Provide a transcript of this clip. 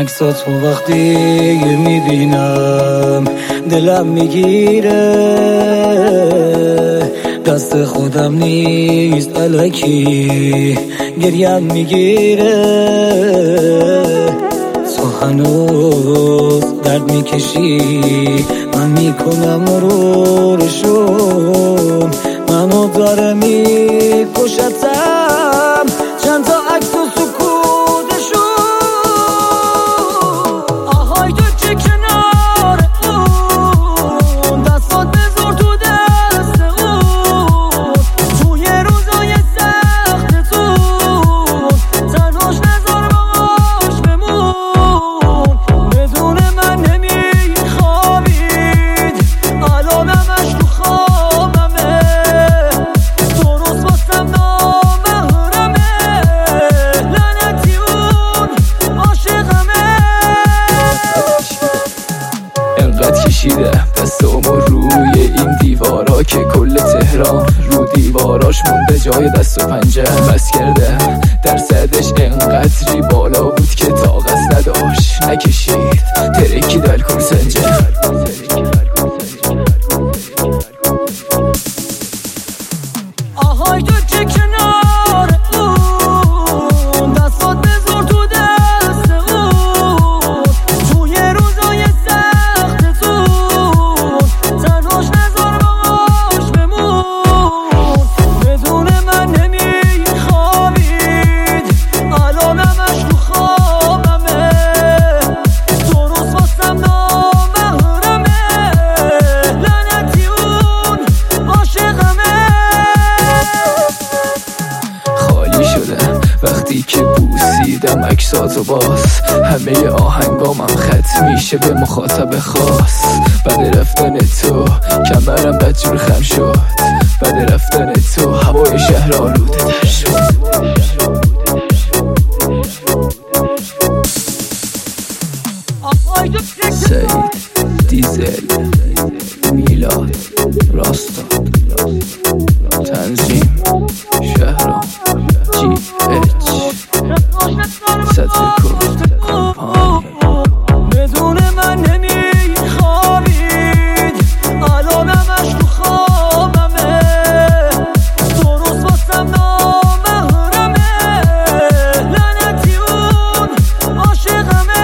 عکساتو وقتی میبینم دلم میگیره، دست خودم نیست الکی گریم میگیره. تو هنوز درد میکشی، من میکنم مرورشون، منو داره میکشتم چند تا عکس و سکوتشون. آهای تو که کنار اون دستات بذار تو دست اون، توی روزای سخت تو تنهاش نذار باش بمون. بدون من نمیخوابید الانمش تو خوابمه، درست واسم نامحرمه، لعنتی اون عاشقمه. انقدر کشیده دستامو روی این دیوارا که کل تهران رو دیواراش مونده جای دست و پنجه بس کرده. درصدش انقدری بالا بود که طاقت نداشت نکشید، ترکی الکل سنجه. آهای تو که کنار اون دستات بذار تو دست اون، توی روزای سخت تو تنهاش نذار باش بمون. بدون من نمیخوابید الانمش تو خوابمه، درست واسم نامحرمه، لعنتی اون عاشقمه. خالی شده وقتی که بوسیدم عکساتو باز، همه آهنگامم ختم میشه به مخاطب خاص. بعد رفتن تو کمرم بدجور خم شد، بعد رفتن تو هوای شهر آلوده تر شد. سعید دیزل میلاد راستا تنظیم شهرام جی اچ صدر کن کمپانی. بدون من نمیخوابید الانمش تو خوابمه، درست واسم نامحرمه، لعنتی اون عاشقمه.